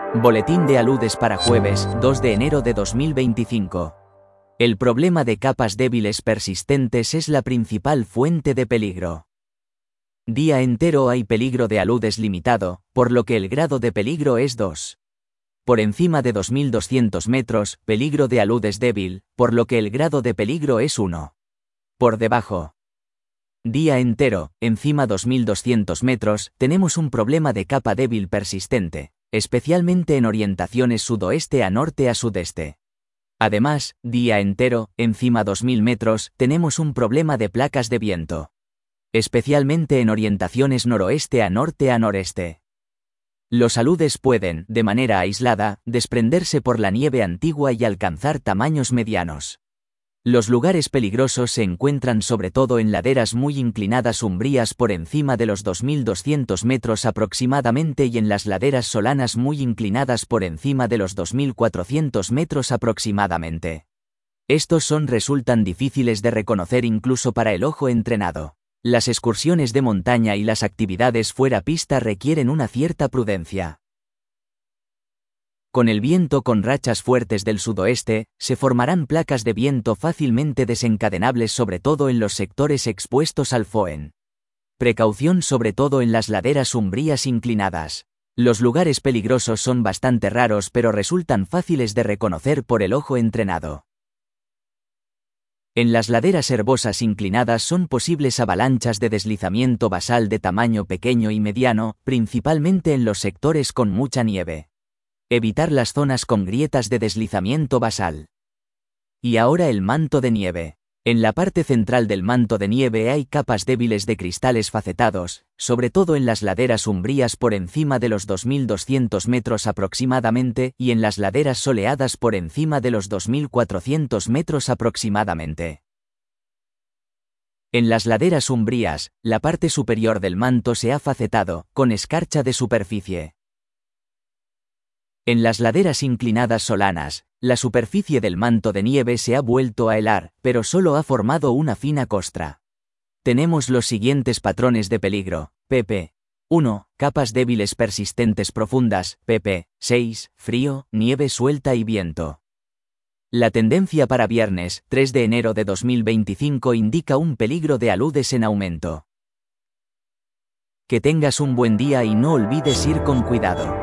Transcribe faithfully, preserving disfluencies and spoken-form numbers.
Boletín de aludes para jueves, dos de enero de dos mil veinticinco. El problema de capas débiles persistentes es la principal fuente de peligro. Día entero hay peligro de aludes limitado, por lo que el grado de peligro es dos. Por encima de dos mil doscientos metros, peligro de aludes débil, por lo que el grado de peligro es uno. Por debajo. Día entero, encima dos mil doscientos metros, tenemos un problema de capa débil persistente, especialmente en orientaciones sudoeste a norte a sudeste. Además, día entero, encima dos mil metros, tenemos un problema de placas de viento, especialmente en orientaciones noroeste a norte a noreste. Los aludes pueden, de manera aislada, desprenderse por la nieve antigua y alcanzar tamaños medianos. Los lugares peligrosos se encuentran sobre todo en laderas muy inclinadas umbrías por encima de los dos mil doscientos metros aproximadamente y en las laderas solanas muy inclinadas por encima de los dos mil cuatrocientos metros aproximadamente. Estos son resultan difíciles de reconocer incluso para el ojo entrenado. Las excursiones de montaña y las actividades fuera pista requieren una cierta prudencia. Con el viento con rachas fuertes del sudoeste, se formarán placas de viento fácilmente desencadenables sobre todo en los sectores expuestos al foehn. Precaución sobre todo en las laderas umbrías inclinadas. Los lugares peligrosos son bastante raros pero resultan fáciles de reconocer por el ojo entrenado. En las laderas herbosas inclinadas son posibles avalanchas de deslizamiento basal de tamaño pequeño y mediano, principalmente en los sectores con mucha nieve. Evitar las zonas con grietas de deslizamiento basal. Y ahora el manto de nieve. En la parte central del manto de nieve hay capas débiles de cristales facetados, sobre todo en las laderas umbrías por encima de los dos mil doscientos metros aproximadamente y en las laderas soleadas por encima de los dos mil cuatrocientos metros aproximadamente. En las laderas umbrías, la parte superior del manto se ha facetado, con escarcha de superficie. En las laderas inclinadas solanas, la superficie del manto de nieve se ha vuelto a helar, pero solo ha formado una fina costra. Tenemos los siguientes patrones de peligro: pp uno. Capas débiles persistentes profundas, pp seis. Frío, nieve suelta y viento. La tendencia para viernes, tres de enero de dos mil veinticinco indica un peligro de aludes en aumento. Que tengas un buen día y no olvides ir con cuidado.